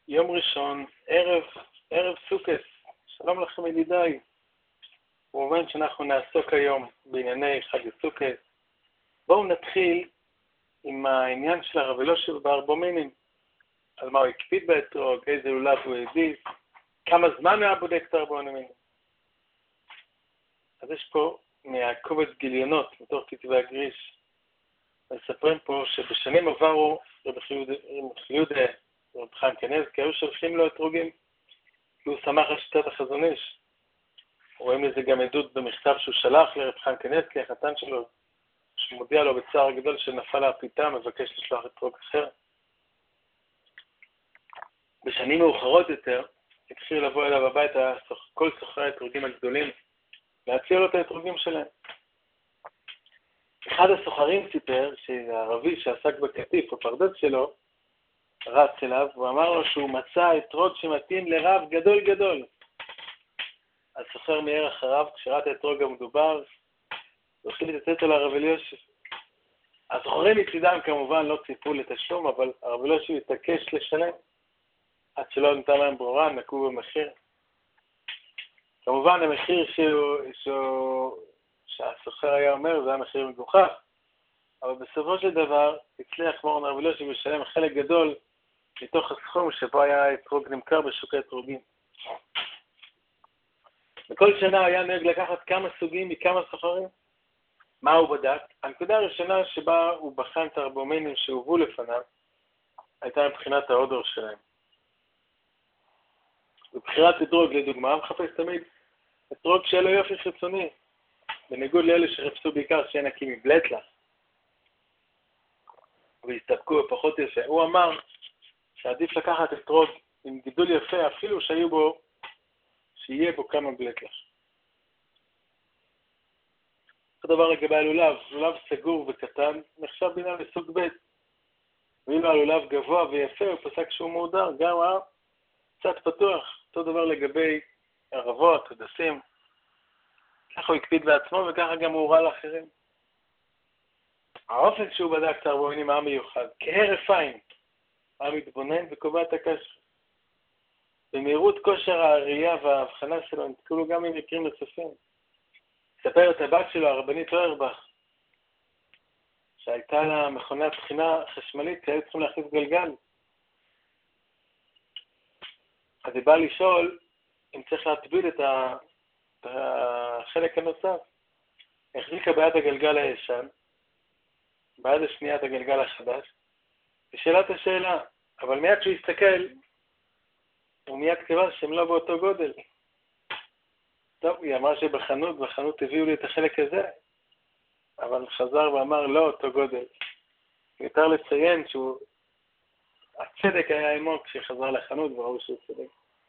יום ראשון, ערב סוכות. שלום לכם ידידיי. כמובן שאנחנו נעסוק היום בענייני חג הסוכות. בואו נתחיל עם העניין של הרב אלישיב בארבעמינים. על מה הוא הקפיד באתרוג, איזה לולב הוא העדיף, כמה זמן הוא היה בודק את הארבעמינים. אז יש פה מהקובץ גיליונות, מתוך כתבי הגריש, מספרים פה שבשנים עברו רבי יהודה רב חיים קניזקי היו שולחים לו אתרוגים, כי הוא שמח על שיטת החזון איש. רואים לזה גם עדות במכתב שהוא שלח לרב חיים קניזקי, החתן שלו, שמודיע לו בצער הגדול שנפל הפיתה, מבקש לשלוח אתרוג אחר. בשנים מאוחרות יותר, התחיל לבוא אליו הביתה כל סוחרי האתרוגים הגדולים, להציע לו את האתרוגים שלהם. אחד הסוחרים סיפר שהערבי שעסק בקטיף, הפרדס שלו, רץ אליו, הוא אמר לו שהוא מצא אתרוג שמתאים לרב גדול גדול. הסוחר מיהר אחריו, כשראה את האתרוג המדובר, הוא החליט לתת לו לרב אלישיב. הסוחרים מצידם כמובן לא ציפו לתשלום, אבל הרב אלישיב התעקש לשלם. עד שלא נתן להם ברורה, נקו במחיר. כמובן המחיר שהסוחר היה אומר, זה היה מחיר מגוחך, אבל בסופו של דבר הצליח מורן הרב אלישיב לשלם חלק גדול מתוך הסכום שבו היה האתרוג נמכר בשוק האתרוגים. בכל שנה היה נוהג לקחת כמה סוגים מכמה סוחרים. מה הוא בדק? הנקודה הראשונה שבה הוא בחן את הארבעמינים שהובאו לפניו, הייתה מבחינת האודור שלהם. בבחירת אתרוג לדוגמה, מחפש תמיד אתרוג שיהיה לו יופי חיצוני, בניגוד לאלה שחפשו בעיקר שיהיה נקי מבלטלח, והסתפקו בפחות יפה. הוא אמר שעדיף לקחת אתרוג עם גידול יפה, אפילו שיהיה בו כמה בלטלח. אותו דבר לגבי הלולב, לולב סגור וקטן, נחשב בינה לסוג ב', ואילו הלולב גבוה ויפה, הוא פסק שהוא מודר, גם קצת פתוח. אותו דבר לגבי ערבות, הדסים, ככה הוא הקפיד בעצמו וככה גם הוא הוראה לאחרים. האופן שהוא בדק את הארבעמינים היה מיוחד, כהרף עין, היה מתבונן וקובע את הקשר. במהירות כושר הראייה וההבחנה שלו נתקלו גם עם מקרים נוספים. ספר את הבת שלו, הרבנית אוירבך, שהייתה לה מכונת בחינה חשמלית, כי היו צריכים להחליף גלגל. אז היא באה לשאול אם צריך להטביל את החלק הנוסף. החזיקה ביד הגלגל הישן, ביד השנייה את הגלגל החדש, ושאלה את השאלה, אבל מיד שהוא הסתכל, הוא מיד כתבה שהם לא באותו גודל. טוב, היא אמרה בחנות הביאו לי את החלק הזה, אבל חזר ואמר לא אותו גודל. יותר לציין הצדק היה עמו כשחזר לחנות וראו שהוא צדק.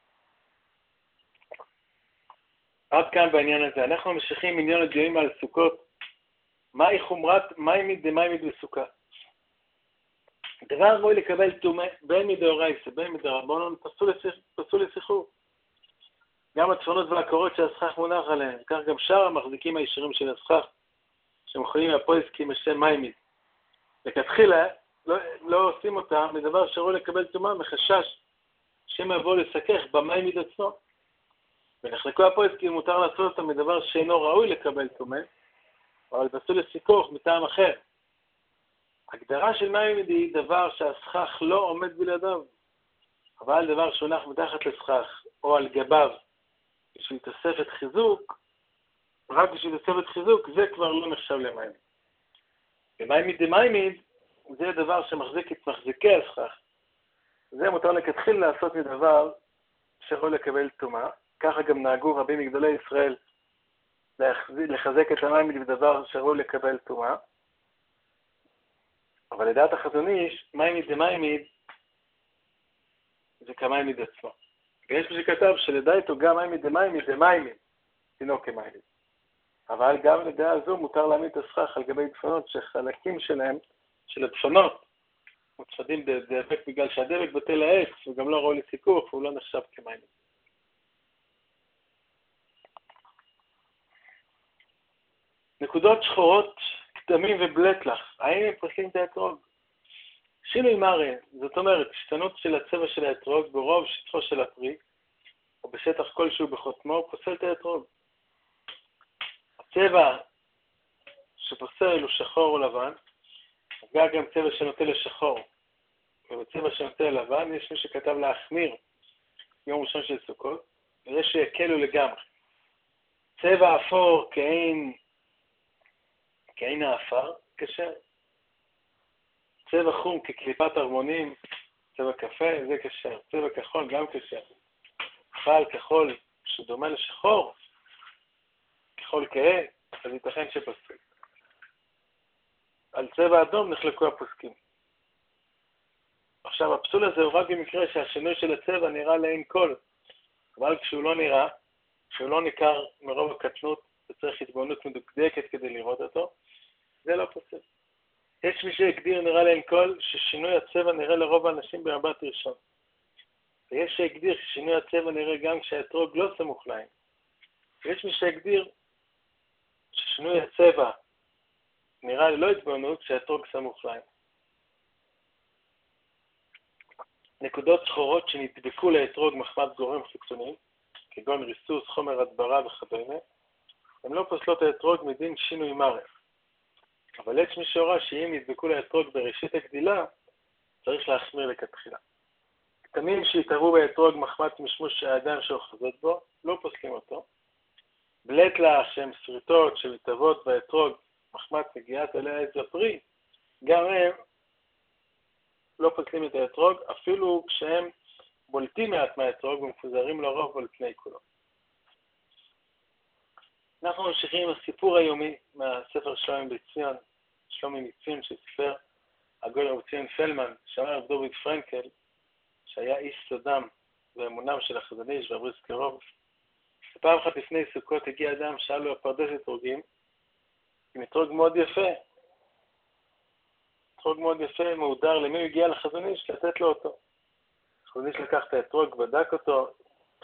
עד כאן בעניין הזה. אנחנו ממשיכים עניין הדיונים על סוכות. מהי חומרת, מהי מיד בסוכה? דבר ראוי לקבל תומה, בין מדאורייתא, בין מדרבנן, פסול לסחרור. גם הצפונות והקורות שהסכך מונח עליהם, כך גם שאר המחזיקים הישרים של הסכך, שמוכנים מהפויסקים בשם מיימיד. לכתחילה, לא עושים אותה מדבר שראוי לקבל תומה מחשש שהם יבואו לסכך במיימיד עצמו. ונחלקו הפויסקים מותר לעשות אותה מדבר שאינו ראוי לקבל תומה, אבל פסול לסיכוך מטעם אחר. הגדרה של מיימיד היא דבר שהסכך לא עומד בלעדיו, אבל דבר שהונח מתחת לסכך או על גביו בשביל תוספת חיזוק, רק בשביל תוספת חיזוק, זה כבר לא נחשב למיימיד. ומיימיד דמיימיד זה דבר שמחזיק את מחזיקי הסכך. זה מותר לכתחיל לעשות מדבר שיכול לקבל תומה. ככה גם נהגו רבים מגדולי ישראל לחזק את המיימיד בדבר שיכול לקבל תומה. אבל לדעת החזון איש, מיימיד דמיימיד זה כמיימיד עצמו. ויש מי שכתב שלדעתו גם מיימיד דמיימיד זה מיימיד, דינו כמיימיד. אבל גם לדעה הזו מותר להעמיד את הסכך על גבי דפנות שחלקים שלהם, של הדפנות, מוצפדים בדבק בגלל שהדבק בטל העץ, הוא גם לא ראוי לסיכוך, והוא לא נחשב כמיימיד. נקודות שחורות, כתמים ובלטלח, האם הם פוסלים את האתרוג? שינוי מראה, זאת אומרת, השתנות של הצבע של האתרוג ברוב שטחו של הפרי, או בשטח כלשהו בחותמו, פוסל את האתרוג. הצבע שפוסל הוא שחור או לבן, גם צבע שנוטה לשחור, ובצבע שנוטה ללבן יש מי שכתב להחמיר יום ראשון של סוכות, נראה שיקלו לגמרי. צבע אפור כעין האפר, קשר. צבע חום כקליפת הרמונים, צבע קפה, זה קשר. צבע כחול גם קשר. חל כחול שדומה לשחור, כחול כהה, אז ייתכן שפסק. על צבע אדום נחלקו הפוסקים. עכשיו, הפסול הזה הוא רק במקרה שהשינוי של הצבע נראה לעין כל, אבל כשהוא לא נראה, כשהוא לא ניכר מרוב הקטנות וצריך התבוננות מדוקדקת כדי לראות אותו, זה לא פוסל. יש מי שהגדיר נראה לעין כל ששינוי הצבע נראה לרוב האנשים במבט ראשון. ויש שהגדיר ששינוי הצבע נראה גם כשהאתרוג לא סמוך לעין. ויש מי שהגדיר ששינוי הצבע נראה ללא התבוננות כשהאתרוג סמוך לעין. נקודות שחורות שנדבקו לאתרוג מחמת גורם חיצוני, כגון ריסוס, חומר הדברה וכדומה, הן לא פוסלות האתרוג מדין שינוי מראה. אבל יש מי שהורה שאם נדבקו לאתרוג בראשית הגדילה, צריך להחמיר לכתחילה. כתמים שהתערבו באתרוג מחמת משמוש האדם שאוחזות בו, לא פוסלים אותו. בלטלה שהם שריטות שמתהוות באתרוג מחמת נגיעת עלי העץ הפרי, גם הם לא פוסלים את האתרוג, אפילו כשהם בולטים מעט מהאתרוג ומפוזרים לרוב על פני כולו. אנחנו ממשיכים עם הסיפור היומי מהספר שלומי מציון שספר הגוי רב ציון פלמן, שאמר רב דוד פרנקל, שהיה איש סודם ואמונם של החזון איש והבריס קרוב. פעם אחת לפני סוכות הגיע אדם, שאל לו הפרדס אתרוגים, עם אתרוג מאוד יפה. אתרוג מאוד יפה, מהודר, למי הוא הגיע לחזון איש? לתת לו אותו. החזון איש לקח את האתרוג, בדק אותו,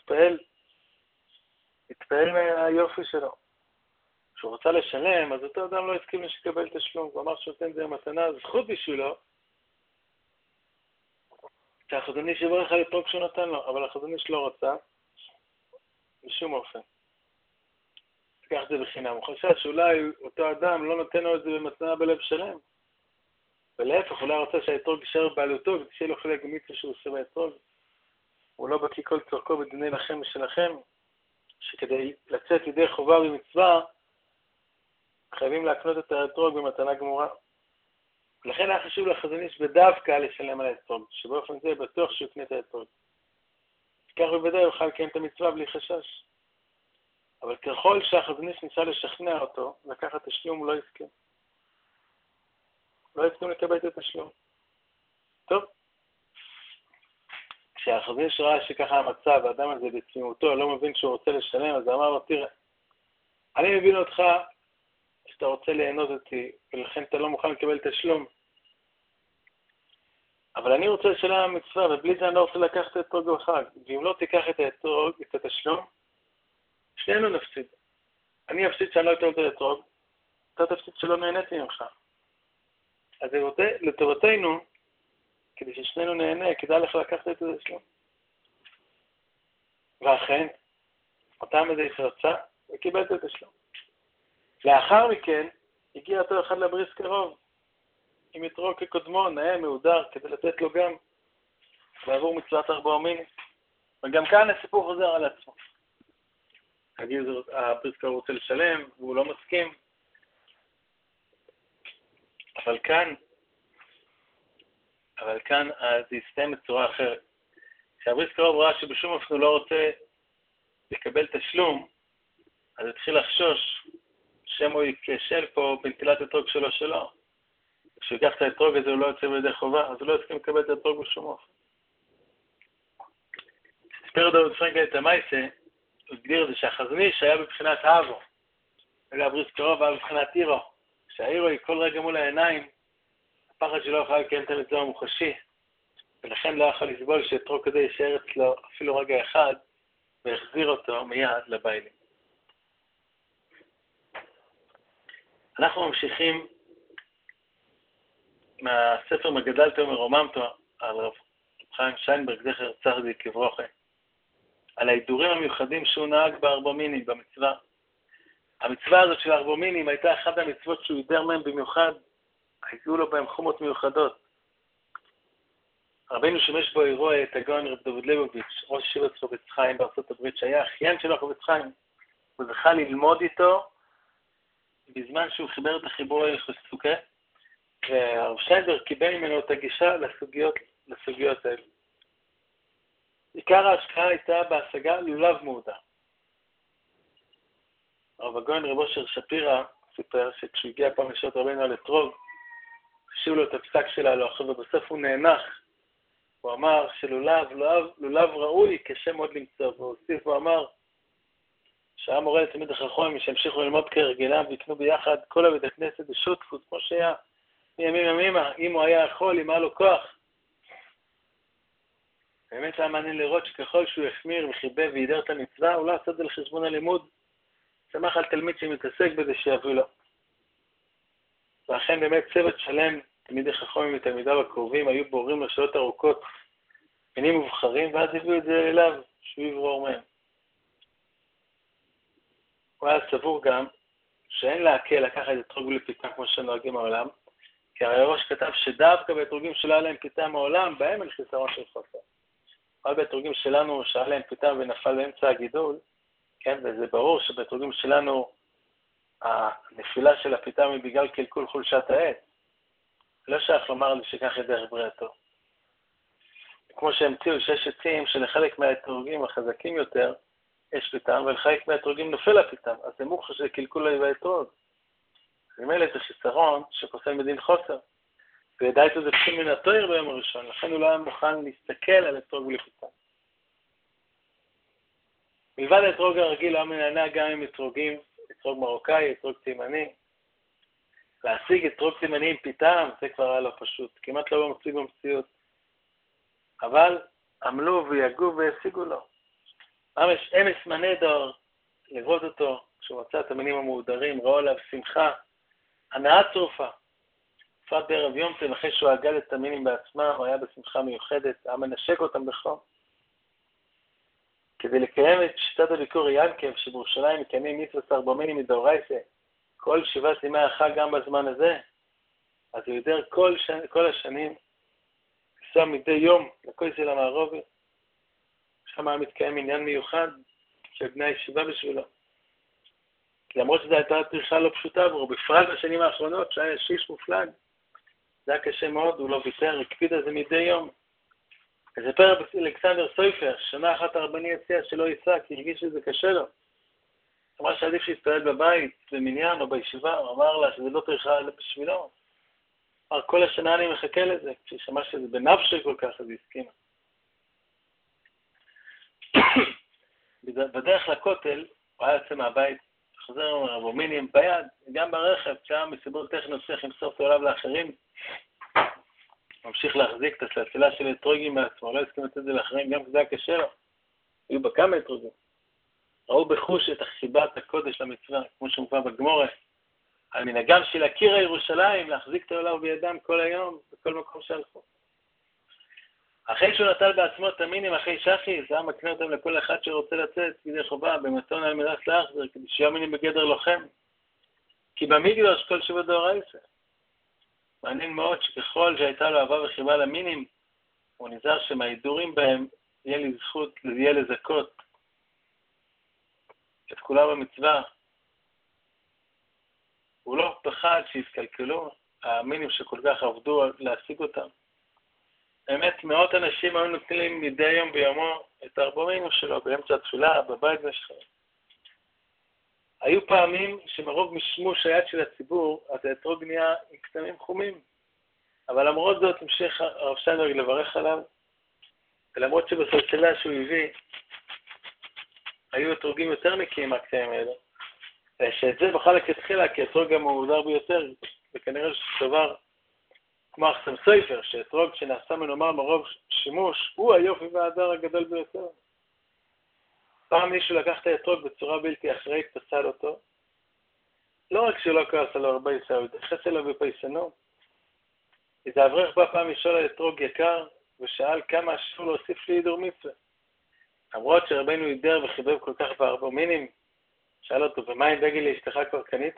התפעל מהיופי שלו. כשהוא רצה לשלם, אז אותו אדם לא הסכים לשקבל תשלום, הוא אמר שנותן זה מתנה, זכות בשבילו, שהחזון איש יברך על אתרוג שהוא נתן לו, אבל החזון איש לא רצה, בשום אופן. תיקח את זה בחינם. הוא חשב שאולי אותו אדם לא נותן לו את זה במתנה בלב שלם. ולהפך, אולי רוצה שהאתרוג יישאר בעלותו, ושיהיה לו חלק מצווה שהוא עושה באתרוג. הוא לא בקיא כל צורכו בדיני לכם ושלכם, שכדי לצאת ידי חובה במצווה, חייבים להקנות את האתרוג במתנה גמורה. ולכן היה חשוב לחזון איש בדווקא לשלם על האתרוג, שבאופן זה בטוח שהוא יקנה את האתרוג. כך בוודאי יוכל לקיים את המצווה בלי חשש. אבל ככל שהחזון איש ניסה לשכנע אותו, לקחת תשלום הוא לא הסכים. לא הסכים לקבל את התשלום. טוב. כשהחזון איש ראה שככה המצב, האדם הזה בצניעותו לא מבין שהוא רוצה לשלם, אז אמר לו, תראה, אני מבין אותך שאתה רוצה ליהנות אותי, ולכן אתה לא מוכן לקבל תשלום. אבל אני רוצה לשלם מצווה, ובלי זה אני לא רוצה לקחת את האתרוג בחג. ואם לא תיקח את האתרוג, את התשלום, שנינו נפסיד. אני אפסיד שאני לא אתן את האתרוג, אתה תפסיד שלא נהניתי ממך. אז לטובתנו, כדי ששנינו נהנה, כדאי לך לקחת את התשלום. ואכן, אותם הזה שרצה, וקיבל את התשלום. לאחר מכן, הגיע אותו אחד לבריס קרוב, עם אתרוג כקודמו, נאה, מהודר, כדי לתת לו גם, ועבור מצוות ארבעה מינים. וגם כאן הסיפור חוזר על עצמו. הבריס קרוב רוצה לשלם, והוא לא מסכים. אבל כאן זה יסתיים בצורה אחרת. כשהבריס קרוב ראה שבשום אופן הוא לא רוצה לקבל תשלום, אז התחיל לחשוש שמו ייכשל פה בנטילת האתרוג שלו. כשהוא ייקח את האתרוג הזה הוא לא יוצא בידי חובה, אז הוא לא יסכים לקבל את האתרוג בשום אופן. כשספר דוד פרנקל את המייסה, הוא הגדיר את זה שהחזון איש היה בבחינת האבו. וגם בריס קרוב היה בבחינת אירו. כשהאירו היא כל רגע מול העיניים, הפחד שלו יכול לקיים את המצווה המוחשי, ולכן לא יכול לסבול שאתרוג כזה יישאר אצלו אפילו רגע אחד, והחזיר אותו מיד לביילים. אנחנו ממשיכים מהספר מגדלתו מרוממתו על רב חיים שיינברג, זכר צדיק לברכה, על ההידורים המיוחדים שהוא נהג בארבעמינים, במצווה. המצווה הזאת של הארבעמינים הייתה אחת המצוות שהוא הידר מהם במיוחד, היו לו בהם חומות מיוחדות. רבינו שימש בו אירוע את הגאון רב דוד ליבוביץ', ראש ישיבת חפץ חיים בארצות הברית, שהיה אחיין שלו חפץ חיים. הוא זכה ללמוד איתו בזמן שהוא חיבר את החיבור לחסוקה, והרב שיינברג קיבל ממנו את הגישה לסוגיות האלה. עיקר ההשקעה הייתה בהשגה לולב מודע. הרב הגאון רב אושר שפירא סיפר שכשהוא הגיע פעם לשעות רבינו על אתרוג, השאירו לו את הפסק שלה לאחר, ובסוף הוא נאנח. הוא אמר שלולב ראוי קשה מאוד למצוא, והוא הוסיף ואמר שהיה מורה לתלמיד החכמים שהמשיכו ללמוד כהרגלם ויקנו ביחד כל הבית הכנסת בשותפות, כמו שהיה מימים ימימה, אם הוא היה יכול, אם היה לו כוח. באמת היה מעניין לראות שככל שהוא יחמיר וחיבה וידר את המצווה, הוא לא עשה את זה לחשבון הלימוד, שמח על תלמיד שמתעסק בזה שיביא לו. ואכן באמת צוות שלם, תלמידי חכמים ותלמידיו הקרובים, היו בורים לשעות ארוכות, מינים מובחרים, ואז הביאו את זה אליו, שהוא יברור מהם. הוא היה סבור גם שאין להקל לקחת את אתרוג בלי פיתם כמו שנוהגים העולם, כי הרי הראש כתב שדווקא באתרוגים שלא היה להם פיתם העולם, בהם אין חיסרון של חוסר. אבל באתרוגים שלנו שהיה להם פיתם ונפל באמצע הגידול, כן, וזה ברור שבאתרוגים שלנו הנפילה של הפיתם היא בגלל קלקול חולשת העץ. לא שייך לומר לי שכך ידרך בריאתו. כמו שהמציאו שיש עצים שלחלק מהאתרוגים החזקים יותר יש פיתם, ולחלק מהאתרוגים נופל הפיתם, אז זה מוכח שזה קלקול לי באתרוג. ממילא זה חיסרון שפוסל מדין חוסר. וידע איתו זה פסול מן התואר ביום הראשון, לכן הוא לא היה מוכן להסתכל על אתרוג בלי פיתם. מלבד האתרוג הרגיל, הוא היה מנענע גם עם אתרוגים, אתרוג מרוקאי, אתרוג תימני. להשיג אתרוג תימני עם פיתם, זה כבר היה לא פשוט, כמעט לא מציג במציאות. אבל עמלו ויגעו והשיגו לו. ממש אמס מנדור, לראות אותו, כשהוא מצא את המינים המהודרים, ראו עליו שמחה, הנאה צרופה. בפרט בערב יום טוב, אחרי שהוא עגל את המינים בעצמם, הוא היה בשמחה מיוחדת, היה מנשק אותם בחום. כדי לקיים את שיטת הביקור ינקב, שבירושלים מקיימים מצוות ארבעמינים מדאורייתא, כל 7 ימי החג גם בזמן הזה, אז הוא יודע כל השנים, לנסוע מדי יום לכותל המערבי, שם היה מתקיים עניין מיוחד של בני הישיבה בשבילו. למרות שזו הייתה פריחה לא פשוטה עבורו, בפרט בשנים האחרונות, שהיה שיש מופלג. זה היה קשה מאוד, הוא לא ויתר, הקפיד על זה מדי יום. מספר אלכסנדר סויפר, שנה אחת הרבני הציע שלא ייסע, כי הרגיש שזה קשה לו. אמר שעדיף שיתפלל בבית, במניין או בישיבה, הוא אמר לה שזה לא פריחה בשבילו. אמר, כל השנה אני מחכה לזה, כששמע שזה בנפשי כל כך, אז היא הסכימה. בדרך לכותל, הוא היה יוצא מהבית, חוזר עם ארבעמינים ביד, גם ברכב, כשהיה מסיבות טכניות צריך למסור את העולם לאחרים, ממשיך להחזיק את הסלסילה של אתרוגים מעצמו, לא הסכים לתת את זה לאחרים, גם זה היה קשה לו. היו בה כמה אתרוגים. ראו בחוש את חיבת הקודש למצווה, כמו שמובא בגמורה, על מנהגם של הקיר ירושלים, להחזיק את העולם בידם כל היום, בכל מקום שהלכו. אחרי שהוא נטל בעצמו את המינים אחרי שחי, זה היה מקנה אותם לכל אחד שרוצה לצאת כדי חובה, במתון על מלאך להחזר, כדי שיהיו מינים בגדר לוחם. כי במקדוש כל שבוע דאורייתא. מעניין מאוד שככל שהייתה לו אהבה וחיבה למינים, הוא נזהר שמההידורים בהם יהיה לי זכות, יהיה לזכות את כולם במצווה. הוא לא פחד שיסקלקלו המינים שכל כך עבדו להשיג אותם. באמת מאות אנשים היו נוטלים מדי יום ביומו את הארבעמינים שלו באמצע התפילה, בבית ושכם. היו פעמים שמרוב משמוש היד של הציבור, אז האתרוג נהיה עם כתמים חומים. אבל למרות זאת המשיך הרב שיינברג לברך עליו, ולמרות שבסלסלה שהוא הביא, היו אתרוגים יותר נקיים מהכתמים האלה. שאת זה בחלק התחילה, כי האתרוג המהודר ביותר, וכנראה שזה דבר כמו אחסם סופר, שאתרוג שנעשה מנומר מרוב שימוש, הוא היופי וההדר הגדול ביותר. פעם מישהו לקח את האתרוג בצורה בלתי אחראית, פסל אותו. לא רק שלא כעס עליו הרבה ישראל, הוא התייחס אליו בפייסנות. איזה אברך בא פעם לשאול על אתרוג יקר, ושאל כמה אסור להוסיף להידור מצווה. למרות שרבנו הידר וחיבב כל כך בארבעמינים, שאל אותו, ומה עם דגל לאשתך כבר קנית?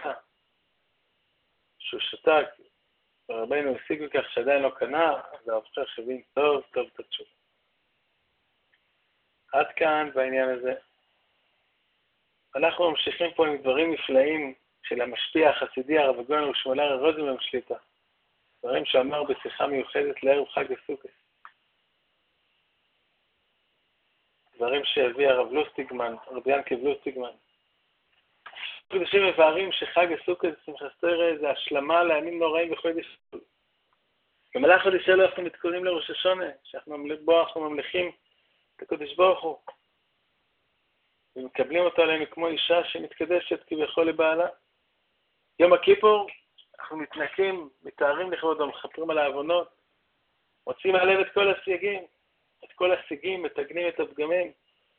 שהוא שתק, ורבנו השיג לכך שעדיין לא קנה, אז האברך הבין טוב את התשובה. עד כאן בעניין הזה. אנחנו ממשיכים פה עם דברים נפלאים של המשפיע החסידי הרב הגאון ושמואל רוזנבאום שליט"א. דברים שאמר בשיחה מיוחדת לערב חג הסוכות. דברים שהביא הרב לוסטיגמן, רבי ינקב לוסטיגמן. קדושים מבארים שחג הסוכות שמחת תורה זה השלמה לימים נוראים בחודש אלול. במהלך חודש אלול אנחנו מתכוננים לראש השונה, שבו אנחנו ממלכים את הקדוש ברוך הוא. ומקבלים אותו עלינו כמו אישה שמתקדשת כביכול לבעלה. יום הכיפור אנחנו מתנקים, מתארים לכבודו, מחפרים על העוונות, מוצאים מהלב את כל הסייגים, את כל השיגים, מתגנים את הפגמים.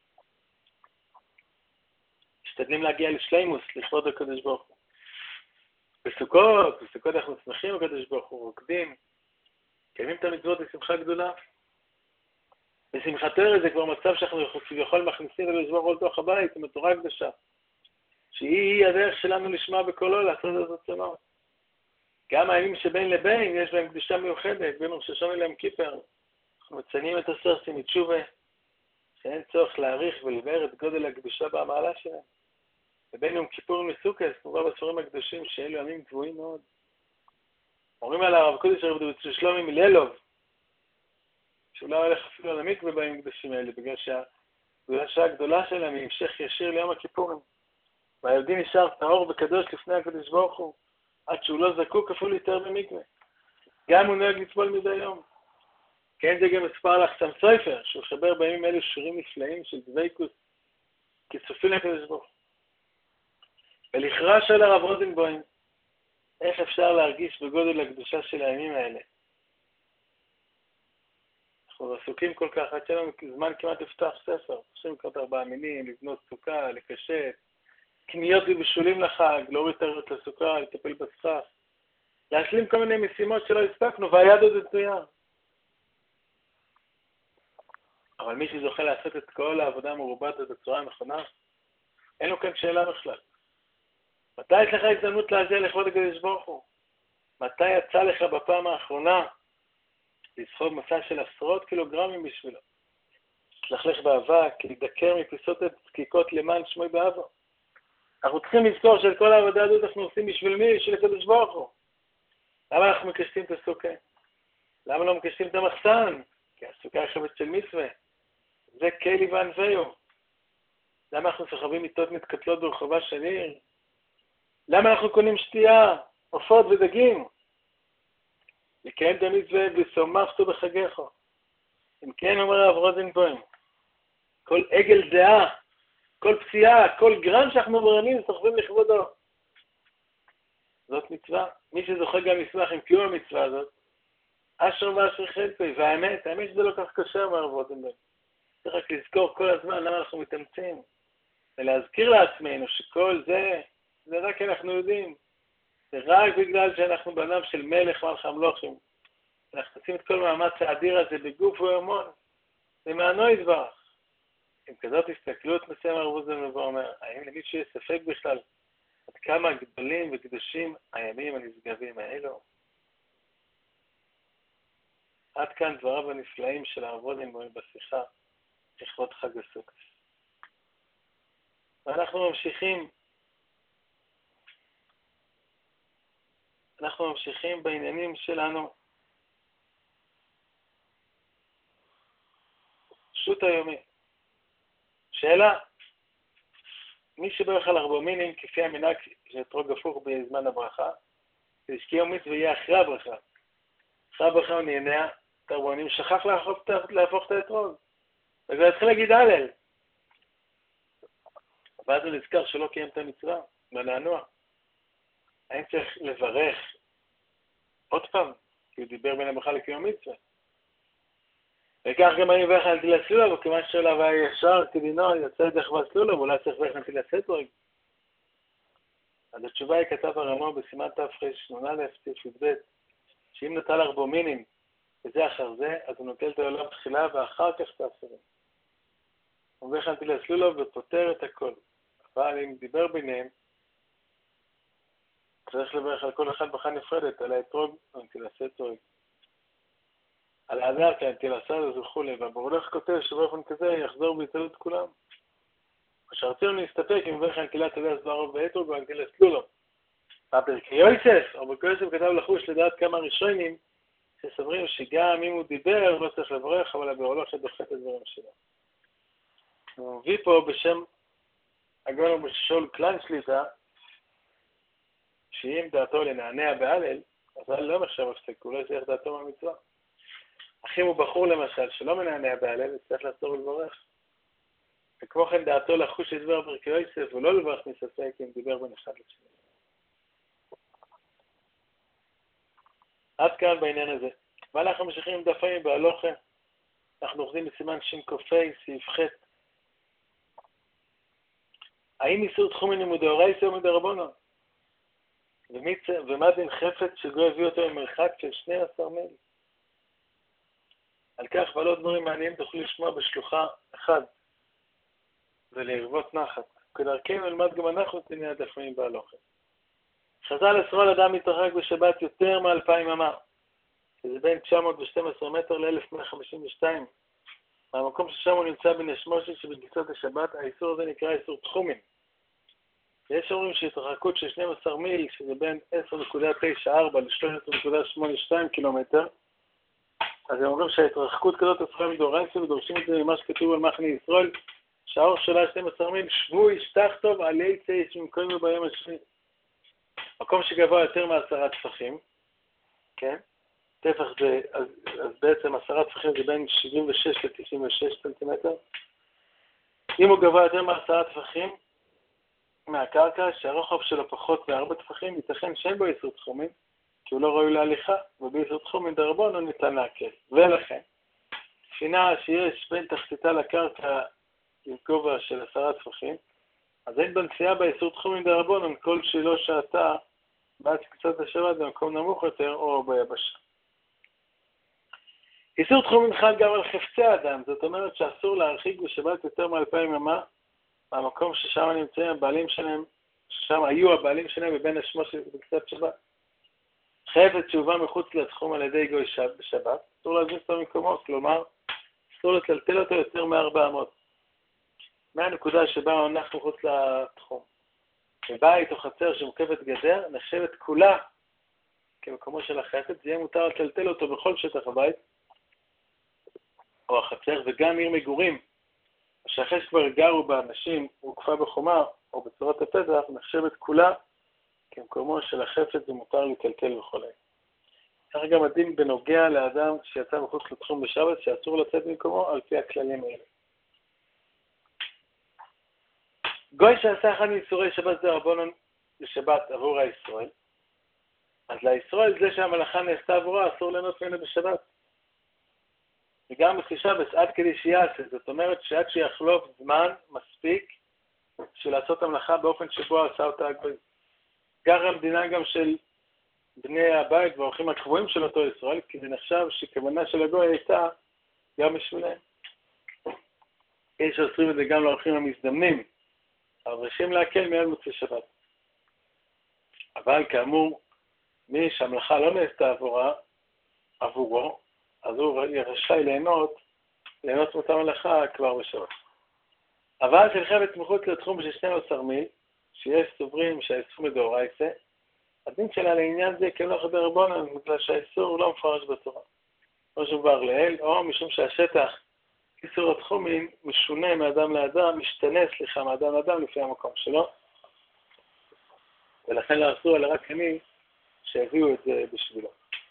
משתדלים להגיע לשלימוס, לכבוד הקדוש ברוך הוא. בסוכות אנחנו שמחים הקדוש ברוך הוא, רוקדים, קיימים את המצוות בשמחה גדולה. בשמחת תורה זה כבר מצב שאנחנו כביכול מכניסים את הקדוש ברוך הוא לתוך הבית, עם התורה הקדושה. שהיא הדרך שלנו לשמוע בקולו, לעשות את רצונו. גם הימים שבין לבין יש בהם קדושה מיוחדת, בין ראש השונה ליום כיפר. אנחנו מציינים את הסרסים מתשובה, שאין צורך להעריך ולבאר את גודל הקדושה במעלה שלהם. ובין יום כיפור מסוכת, מובא בספרים הקדושים שאלו ימים גבוהים מאוד. אומרים על הרב קודש הרב דוד שלומי מלילוב, שהוא לא הולך אפילו על המקווה בימים קדושים האלה, בגלל שהקדושה הגדולה שלהם היא המשך ישיר ליום הכיפורים. והיהודי נשאר טהור וקדוש לפני הקדוש ברוך הוא, עד שהוא לא זקוק אפילו יותר במקווה. גם הוא נוהג לטבול מדי יום. כן, זה גם מספר לך סם סופר, שהוא חבר בימים אלו שירים נפלאים של דוויקוס, כיסופים לקדוש ברוך הוא. ולכרע של הרב רוזנבוים, איך אפשר להרגיש בגודל הקדושה של הימים האלה? אנחנו עסוקים כל כך, עד שלנו זמן כמעט לפתח ספר, חושבים לקראת 4 מינים, לבנות סוכה, לקשט, קניות ובישולים לחג, להוריד תרבות לסוכה, לטפל בסכך, להשלים כל מיני משימות שלא הספקנו, והיד עוד תלויה. אבל מי שזוכה לעשות את כל העבודה המרובה בצורה הנכונה, אין לו כאן שאלה בכלל. מתי יש לך הזדמנות להגיע לכבוד הקדוש ברוך הוא? מתי יצא לך בפעם האחרונה לסחוב מסע של עשרות קילוגרמים בשבילו? להתלכלך באבק, להידקר מפיסות דקיקות למען שמוי באבו. אנחנו צריכים לזכור שאת כל העבודה הזאת אנחנו עושים בשביל מי? בשביל הקדוש ברוך הוא. למה אנחנו מקשטים את הסוכה? למה לא מקשטים את המחסן? כי הסוכה היא חפץ של מצווה. זה קיילי וענוויו. למה אנחנו סוחבים מיטות מתקטלות ברחובה של עיר? למה אנחנו קונים שתייה, עופות ודגים? לקיים את המצווה ושמחתו בחגיך. אם כן, אומר הרב רוזנבוים, כל עגל דעה, כל פציעה, כל גרם שאנחנו מרנים, סוחבים לכבודו. זאת מצווה. מי שזוכה גם ישמח עם קיום המצווה הזאת, אשר ואשר חלפי. והאמת שזה לא כך קשה, אומר הרב רוזנבוים. צריך רק לזכור כל הזמן למה אנחנו מתאמצים. ולהזכיר לעצמנו שכל זה רק כי אנחנו יודעים. זה רק בגלל שאנחנו בניו של מלך מלך המלוכים. אנחנו עושים את כל מאמץ האדיר הזה בגוף ובמון. זה מענו יתברך. עם כזאת הסתכלות מסיים הרב רוזנבוים ואומר, האם למישהו יש ספק בכלל עד כמה גדולים וקדושים הימים הנשגבים האלו? עד כאן דבריו הנפלאים של הרב רוזנבוים בשיחה לכבוד חג הסוכות. ואנחנו ממשיכים בעניינים שלנו. שו"ת היומי. שאלה, מי שברך על 4 מינים כפי המנהג של אתרוג הפוך בזמן הברכה, כדי שקיום מצווה יהיה אחרי הברכה. אחרי הברכה הוא נהנה, תרבונים שכח להפוך את האתרוג. וכבר התחיל להגיד הלל. ואז הוא נזכר שלא קיים את המצווה, ולענוע. האם צריך לברך עוד פעם, כי הוא דיבר בין הברכה לקיום מצווה. וכך גם אני מברך על נטילת סלולב, וכיוון שאליו היה ישר כדינו, יצא את דרך סלולב, ואולי צריך לברך נטילת סטרוג. אז התשובה היא כתב הרמ"א בסימן תרנ"א תשי"ב, שאם נטל ארבומינים וזה אחר זה, אז הוא נוטל את העולם תחילה ואחר כך את האחרים. הוא מביא לך נטילה סלולו ופותר את הכל. אבל אם דיבר ביניהם, צריך לברך על כל אחד ברכה נפרדת, על האתרוג, נטילה סתרוג. על האדר, כי הנטילה סתרוג וכולי, והברולך כותב שבאופן כזה יחזור ויצלו את כולם. כשרצינו להסתפק אם מברך על נטילת הדס בערוב ואתרוג ועל נטילה סלולו. בפרקי יוסף, או בפרקי יוסף כתב לחוש לדעת כמה ראשונים, שסוברים שגם אם הוא דיבר, לא צריך לברך, אבל הברולך שדוחת את דברים שלו. הוא מביא פה בשם הגאון ובשול כלל שליטה, שאם דעתו לנענע בהלל, אז לא נחשב הפסק, הוא לא יצליח דעתו מהמצווה. אך אם הוא בחור למשל שלא מנענע בהלל, צריך לעצור ולברך. וכמו כן דעתו לחוש לדבר פרקי יוסף ולא לברך מספק אם דיבר בין אחד לשני. עד כאן בעניין הזה. ואנחנו ממשיכים עם דפים בהלוכה. אנחנו אוחזים בסימן ש"קופי, סעיף ח'. האם איסור תחומין מדאורייתא או מדרבנן? ומה דין חפץ שגוי הביא אותו ממרחק של 12 מיל? על כך ועל עוד דברים מעניינים תוכלו לשמוע בשלוחה 1 ולערבות נחת. כדרכנו נלמד גם אנחנו את עניין הדפים בהלוכה. חז"ל אסרו על אדם להתרחק בשבת יותר מ-2000 אמה, שזה בין 912 מטר ל-1152. מהמקום ששם הוא נמצא בנשמושת שבגיסות השבת, האיסור הזה נקרא איסור תחומים. ויש אומרים שהתרחקות של 12 מיל, שזה בין 10.94 ל-13.82 קילומטר, אז הם אומרים שההתרחקות כזאת אסורה מדאורייתא ודורשים את זה ממה שכתוב על מחנה ישראל, שהאורך שלה 12 מיל, שבוי שטח טוב עלי צייס ממקומו ביום השני. מקום שגבוה יותר מ10 טפחים, כן? טפח זה, אז בעצם 10 טפחים זה בין 76 ל-96 סנטימטר. אם הוא גבוה יותר מ10 טפחים מהקרקע, שהרוחב שלו פחות מ4 טפחים, ייתכן שאין בו איסור תחומים, כי הוא לא ראוי להליכה, ובאיסור תחומים דרבנן ניתן להקל. ולכן, ספינה שיש בין תחתיתה לקרקע לגובה של 10 טפחים, אז אין בנסיעה באיסור תחומים דרבנן כל שלא שעתה בעד קצת השבת במקום נמוך יותר או ביבשה. איסור תחומים חל גם על חפצי האדם, זאת אומרת שאסור להרחיק בשבת יותר מ2000 אמה מהמקום ששם נמצאים הבעלים שלהם, ששם היו הבעלים שלהם בבין השמושת בקצת שבת. חפץ שהובא מחוץ לתחום על ידי גוי בשבת, אסור להזיז אותו ממקומות, כלומר, אסור לטלטל אותו יותר מ400. מהנקודה שבה אנחנו מחוץ לתחום. בבית או חצר שמוקפת גדר, נחשבת כולה כמקומו של החפץ, זה יהיה מותר לטלטל אותו בכל שטח הבית או החצר, וגם עיר מגורים, שאחרי שכבר גרו באנשים הוקפה בחומה או בצורת הפתח, נחשבת כולה כמקומו של החפץ ומותר לטלטל וכו'. כך גם הדין בנוגע לאדם שיצא מחוץ לתחום בשבת, שאסור לצאת ממקומו על פי הכללים האלה. גוי שעשה אחד מאיסורי שבת דרבנן לשבת עבור הישראל, אז לישראל זה שהמלאכה נעשתה עבורה, אסור ליהנות ממנו בשבת. וגם בשבת עד כדי שיעשה, זאת אומרת שעד שיחלוף זמן מספיק של לעשות המלאכה באופן שבו עשה אותה הגוי. כך המדינה גם של בני הבית והאורחים הקבועים של אותו ישראל, כי זה נחשב שכוונה של הגוי הייתה גם בשבילם. יש שעושים את זה גם לאורחים המזדמנים, הרשים להקל מיד מוצאי שבת. אבל כאמור, מי שהמלאכה לא נעשתה עבורו, אז הוא רשאי ליהנות מאותה מלאכה כבר בשבת. אבל של חפץ מחוץ לתחום של 12 מיל, שיש סוברים שהאיסור מדאורייתא, הדין שלה לעניין זה כמלאכה דרבנן, בגלל שהאיסור לא מפורש בתורה. או שבר לאל, או משום שהשטח איסור התחומים משונה מאדם לאדם, משתנה, מאדם לאדם לפי המקום שלו. ולכן לא אסור אלא רק אני שהביאו את זה בשבילו.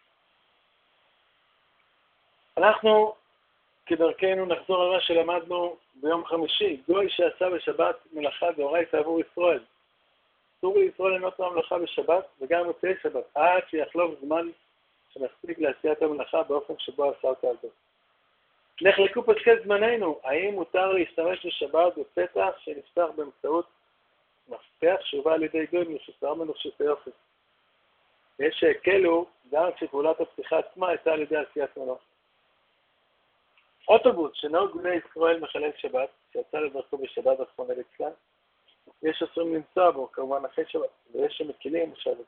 אנחנו כדרכנו נחזור על מה שלמדנו ביום חמישי. גוי שעשה בשבת מלאכה דאורייתא עבור ישראל. אסור לישראל ליהנות מהמלאכה בשבת וגם מוצאי שבת, עד שיחלוף זמן שמספיק לעשיית המלאכה באופן שבו עשה אותה על זה. נחלקו פסקי זמננו, האם מותר להשתמש בשבת בפתח שנפתח באמצעות מפתח שהובא על ידי גוי מחוסר מנוחשת היופי. ויש שהקלו גם שפעולת הפתיחה עצמה הייתה על ידי עשיית מלאכה. אוטובוס שנהוג בני ישראל מחלל שבת, שיצא לברכו בשבת רחמנא ליצלן, יש אסורים לנסוע בו, כמובן אחרי שבת, ויש שמקילים בשבת.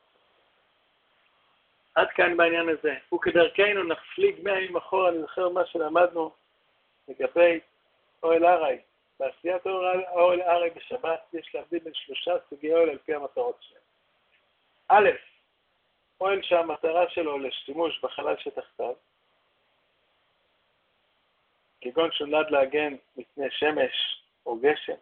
עד כאן בעניין הזה. וכדרכנו נפליג 100 ימים אחורה, אני זוכר מה שלמדנו לגבי אוהל הרי. בעשיית אוהל הרי בשבת יש להבדיל בין 3 סוגי אוהל על פי המטרות שלהם. א', אוהל שהמטרה שלו לשימוש בחלל שתחתיו, כגון שהוא נועד להגן מפני שמש או גשם,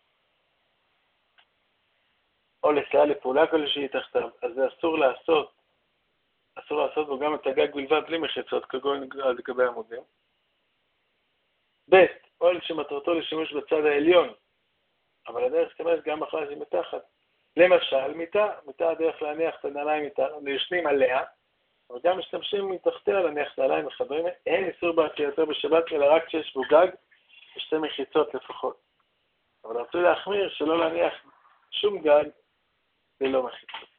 או לסייע לפעולה כלשהי תחתיו, אז זה אסור לעשות בו גם את הגג בלבד בלי מחיצות, כגון על גבי עמודים. ב', אוהל שמטרתו לשימוש בצד העליון, אבל הדרך להשתמש גם בחלל שמתחת. למשל, מיטה הדרך להניח את הנעליים לישנים עליה, אבל גם משתמשים מתחתיה להניח את הנעליים וחברים, אין איסור בעשייתו בשבת, אלא רק כשיש בו גג ושתי מחיצות לפחות. אבל רצוי להחמיר שלא להניח שום גג ללא מחיצות.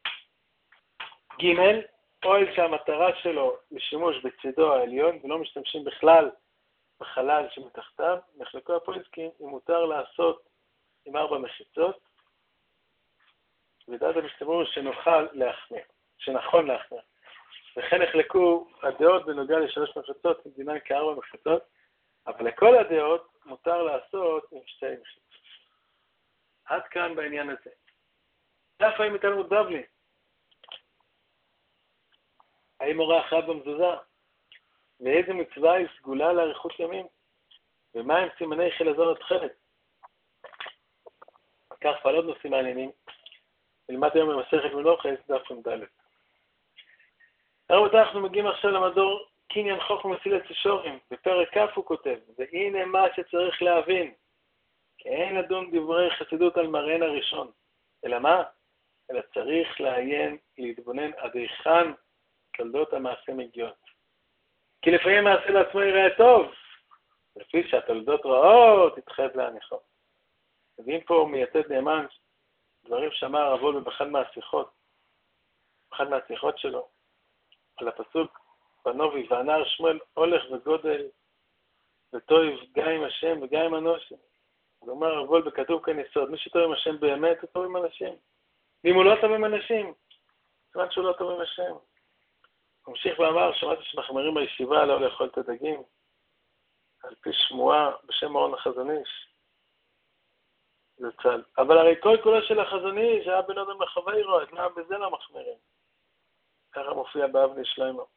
ג', אוהל שהמטרה שלו לשימוש בצידו העליון ולא משתמשים בכלל בחלל שמתחתיו, נחלקו הפויסקים אם מותר לעשות עם 4 מחיצות, ודעת המשתמעו שנכון להחמיר. וכן נחלקו הדעות בנוגע ל3 מחיצות, דינן כ4 מחיצות, אבל לכל הדעות מותר לעשות עם 2 מחיצות. עד כאן בעניין הזה. דף האם מתלמוד בבלי. האם הורה אחת במזוזה? ואיזה מצווה היא סגולה לאריכות ימים? ומה הם סימני חילזון התכלת? כך פעלות נושאים מעניינים. נלמד היום במסכת מנוחס, דף מ"ד. רבותיי, אנחנו מגיעים עכשיו למדור קניין חוכמה מסילת ישורים. בפרק כ' הוא כותב, והנה מה שצריך להבין, כי אין לדון דברי חסידות על מראין הראשון. אלא מה? אלא צריך לעיין, להתבונן עד היכן תולדות המעשה מגיעות. כי לפעמים מעשה לעצמו יראה טוב, לפי שהתולדות רעות, תתחייב להניחו. מביאים פה מייתד נאמן, דברים שאמר הרב וולבה באחד מהשיחות שלו, על הפסוק בנובי, והנער שמואל הולך וגודל, וטוב גם עם השם וגם עם אנושים. הוא אומר הרב וולבה, כתוב כאן יסוד, מי שטוב עם השם באמת, הוא טוב עם אנשים. ואם הוא לא טוב עם אנשים, כיוון שהוא לא טוב עם השם. הוא המשיך ואמר, שמעתי שמחמרים בישיבה לא לאכול את הדגים, על פי שמועה בשם אורן החזון איש. זה צל. אבל הרי כל כולו של החזון איש היה בן אדם לחברו, אז למה בזה לא מחמירים? ככה מופיע באבני שלמה.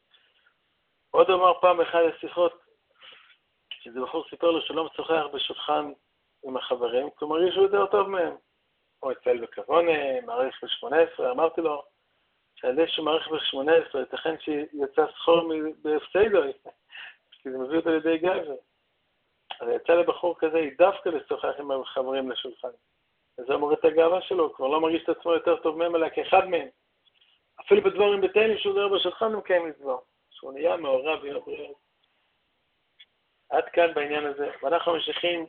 עוד אמר פעם אחד השיחות, שזה בחור סיפר לו שלא משוחח בשולחן עם החברים, כלומר יש הוא יותר טוב מהם. הוא אצל בכוונה, מעריך ב-18, אמרתי לו, שעל זה שהוא מעריך ב-18, ייתכן שיצא סחור בהפסדו, כי זה מביא אותו לידי גבר. אז יצא לבחור כזה, דווקא לשוחח עם החברים לשולחן. וזה מוריד את הגאווה שלו, הוא כבר לא מרגיש את עצמו יותר טוב מהם, אלא כאחד מהם. אפילו בדברים ביתנו שהוא גר בשולחן, הוא קיים לדבר. שהוא נהיה מעורב ויהיה. עד כאן בעניין הזה. ואנחנו ממשיכים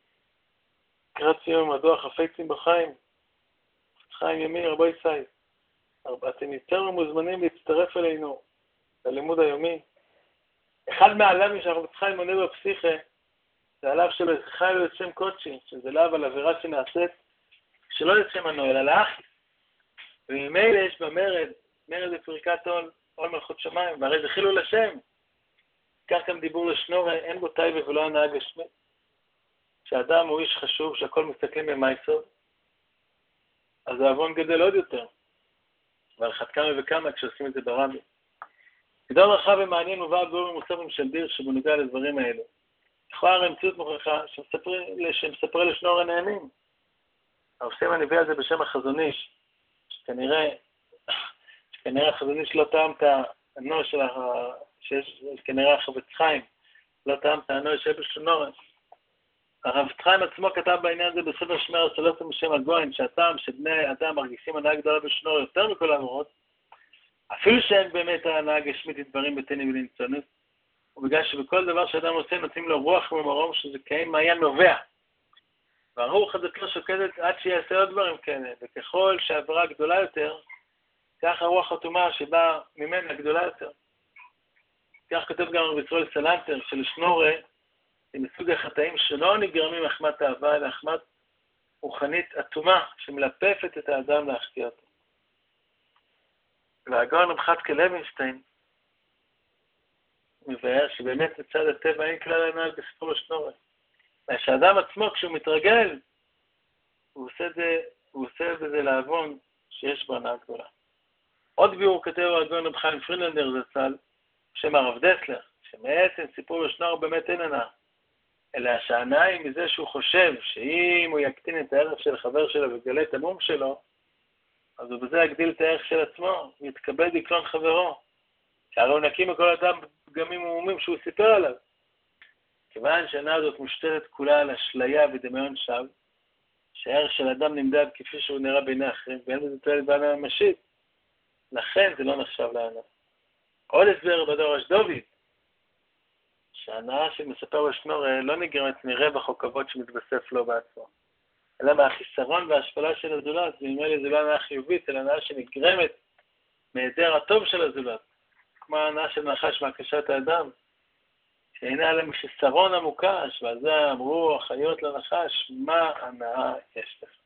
לקראת סיום הדוח חפצים בחיים. חיים ימין, רבו ישי. אתם יותר מוזמנים להצטרף אלינו ללימוד היומי. אחד מהעלמים שאנחנו צריכים למונה בפסיכה, זה עליו שלו חי לו את שם קודשי, שזה לאו על עבירה שנעשית, שלא את שם הנועל, אלא אחי. וממילא יש במרד, מרד בפרקת עול מלכות שמיים, והרי זה חילול השם. כך גם דיבור לשנור, אין בו טייבה ולא הנהג השמי. שהאדם הוא איש חשוב, שהכל מסתכלים במייסוד, אז העוון גדל עוד יותר. ועל חד כמה וכמה כשעושים את זה ברמי. גדול רחב ומעניין ובא גור ממוספים של דיר שבנוגע לדברים האלו. לכאורה המציאות מוכיחה שמספרי לשנור הנהנים. העושים הנביא הזה בשם החזון איש, שכנראה החזון איש לא טעם את הנוע של כנראה החפץ חיים, לא טעם את הנוע של בשנורן. הרב חיים עצמו כתב בעניין הזה בספר שמר הסולסים בשם הגויין, שהטעם שבני אדם מרגישים הנאה גדולה בשנור יותר מכל המורות, אפילו שאין באמת ההנאה הגשמית דברים בטני ולנצונות, ובגלל שבכל דבר שאדם עושה נותנים לו רוח ומרום שזה כאין מעיין נובע. והרוח הזאת לא שוקדת עד שיעשה עוד דברים כאלה, וככל שהעבירה גדולה יותר, כך הרוח חתומה שבאה ממנה גדולה יותר. כך כתוב גם רבי ישראל סלנטר, שלשנורא זה מסוג החטאים שלא נגרמים מחמת אהבה, אלא מחמת רוחנית אטומה שמלפפת את האדם להחטיא אותו. והגאון רב חזקאל לוינשטיין מבאר שבאמת מצד הטבע אין כלל הנ"ל בספרו שנורא. שהאדם עצמו כשהוא מתרגל, הוא עושה בזה לעוון שיש בו הנאה גדולה. עוד ביאור כתב הגאון רב חיים פרידלנדר זצ"ל, בשם הרב דסלר, שמעצם סיפור בשנורא באמת אין הנאה, אלא שההנאה היא מזה שהוא חושב שאם הוא יקטין את הערך של חבר שלו ויגלה את המום שלו, אז הוא בזה יגדיל את הערך של עצמו, ויתכבד לקלון חברו. שהרי הוא נקי מכל אדם פגמים ומומים שהוא סיפר עליו. כיוון שההנאה הזאת מושתתת כולה על אשליה ודמיון שווא, שהערך של אדם נמדד כפי שהוא נראה בעיני אחרים, ואין בזה תועלת בהנאה ממשית, לכן זה לא נחשב להנאה. עוד הסבר בדור אשדובי, שההנאה שמספר בשנורא לא נגרמת מרווח או כבוד שמתווסף לו בעצמו, אלא מהחיסרון וההשפלה של הזולת, וממילא זה לא הנאה חיובית, אלא הנאה שנגרמת מהיעדר הטוב של הזולת, כמו ההנאה של נחש מהקשת האדם, שהנה עליהם חיסרון המוקש, ועל זה אמרו החיות לנחש, מה הנאה יש לך.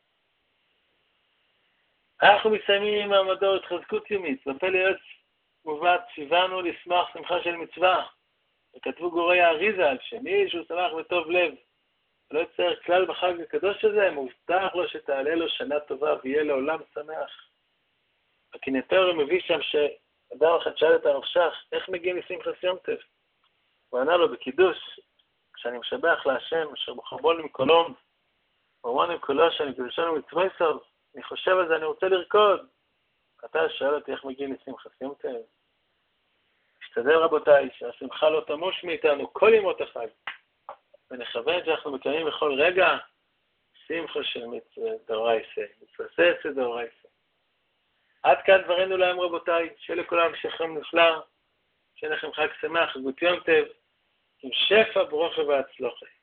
אנחנו מסיימים עם המדור התחזקות יומית, בפלא יועץ מובא ציוונו לשמוח שמחה של מצווה, וכתבו גורי האריזה על שמי שהוא שמח בטוב לב, ולא יצייר כלל בחג הקדוש הזה, מובטח לו שתעלה לו שנה טובה ויהיה לעולם שמח. הקינטורי מביא שם שאדם אחד שאל את הרב איך מגיעים לשמחת יום טוב? הוא ענה לו בקידוש, כשאני משבח להשם, אשר בחרבון עם קולום, ואומרנו עם קולו שאני קדושנו מצווי סוף, אני חושב על זה, אני רוצה לרקוד. אתה שואל אותי איך מגיעים לשמחת יום טוב? השתדל רבותיי, שהשמחה לא תמוש מאיתנו כל ימות החג, ונכוון שאנחנו מקיימים בכל רגע שמחה של מצווה דאורייתא, מצווה עשה דאורייתא. עד כאן דברינו להם רבותיי, שיהיה לכולם המשכם נפלא, שיהיה לכם חג שמח, חגות יום טוב, עם שפע ברוכה והצלחה.